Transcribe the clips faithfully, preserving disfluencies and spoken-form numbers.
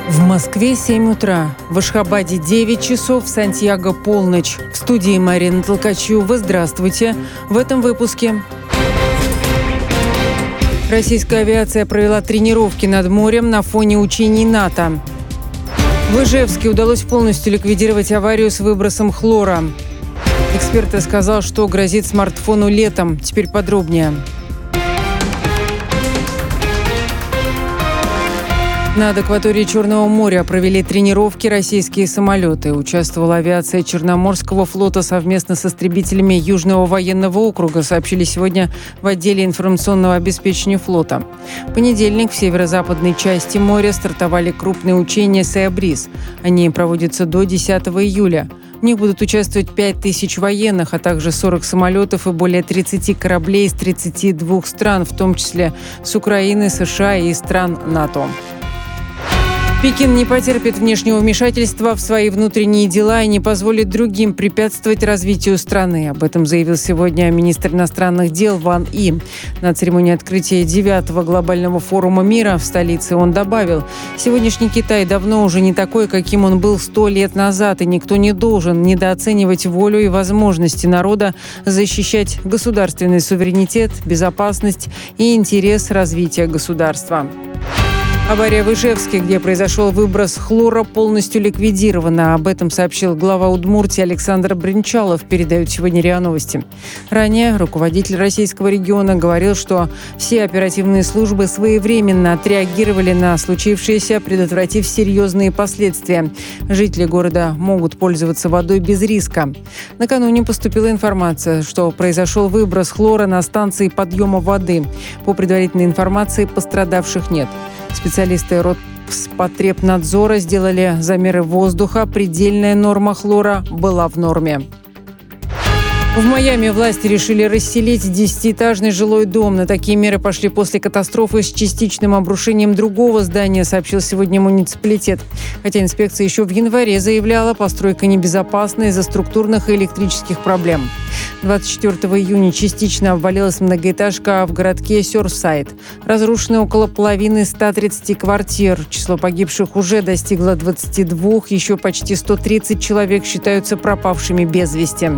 В Москве семь утра, в Ашхабаде девять часов, в Сантьяго полночь. В студии Марина Толкачева. Здравствуйте. В этом выпуске. Российская авиация провела тренировки над морем на фоне учений НАТО. В Ижевске удалось полностью ликвидировать аварию с выбросом хлора. Эксперт рассказал, что грозит смартфону летом. Теперь подробнее. Над акваторией Черного моря провели тренировки российские самолеты. Участвовала авиация Черноморского флота совместно с истребителями Южного военного округа, сообщили сегодня в отделе информационного обеспечения флота. В понедельник в северо-западной части моря стартовали крупные учения «Сеабриз». Они проводятся до десятого июля. В них будут участвовать пять тысяч военных, а также сорок самолетов и более тридцати кораблей из тридцати двух стран, в том числе с Украины, США и стран НАТО. Пекин не потерпит внешнего вмешательства в свои внутренние дела и не позволит другим препятствовать развитию страны. Об этом заявил сегодня министр иностранных дел Ван И. На церемонии открытия девятого глобального форума мира в столице он добавил: «Сегодняшний Китай давно уже не такой, каким он был сто лет назад, и никто не должен недооценивать волю и возможности народа защищать государственный суверенитет, безопасность и интерес развития государства». Авария в Ижевске, где произошел выброс хлора, полностью ликвидирована. Об этом сообщил глава Удмуртии Александр Бринчалов, передают сегодня РИА Новости. Ранее руководитель российского региона говорил, что все оперативные службы своевременно отреагировали на случившееся, предотвратив серьезные последствия. Жители города могут пользоваться водой без риска. Накануне поступила информация, что произошел выброс хлора на станции подъема воды. По предварительной информации, пострадавших нет. Специалисты Роспотребнадзора сделали замеры воздуха. Предельная норма хлора была в норме. В Майами власти решили расселить десятиэтажный жилой дом. На такие меры пошли после катастрофы с частичным обрушением другого здания, сообщил сегодня муниципалитет. Хотя инспекция еще в январе заявляла, постройка небезопасна из-за структурных и электрических проблем. двадцать четвёртого июня частично обвалилась многоэтажка в городке Сёрфсайд. Разрушены около половины ста тридцати квартир. Число погибших уже достигло двадцати двух. Еще почти сто тридцать человек считаются пропавшими без вести.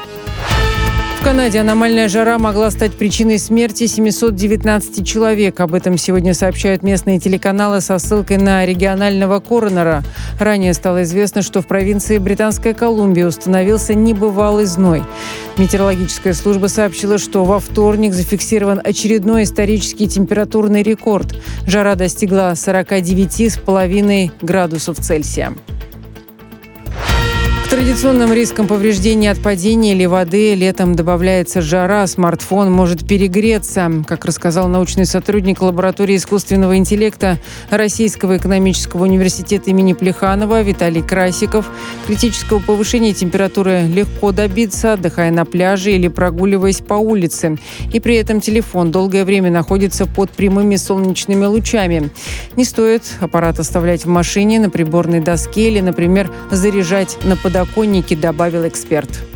В Канаде аномальная жара могла стать причиной смерти семисот девятнадцати человек. Об этом сегодня сообщают местные телеканалы со ссылкой на регионального коронера. Ранее стало известно, что в провинции Британская Колумбия установился небывалый зной. Метеорологическая служба сообщила, что во вторник зафиксирован очередной исторический температурный рекорд. Жара достигла сорока девяти с половиной градусов Цельсия. К традиционным рискам повреждения от падения или воды летом добавляется жара, смартфон может перегреться. Как рассказал научный сотрудник лаборатории искусственного интеллекта Российского экономического университета имени Плеханова Виталий Красиков, критического повышения температуры легко добиться, отдыхая на пляже или прогуливаясь по улице. И при этом телефон долгое время находится под прямыми солнечными лучами. Не стоит аппарат оставлять в машине, на приборной доске или, например, заряжать на подоконнике, добавил эксперт.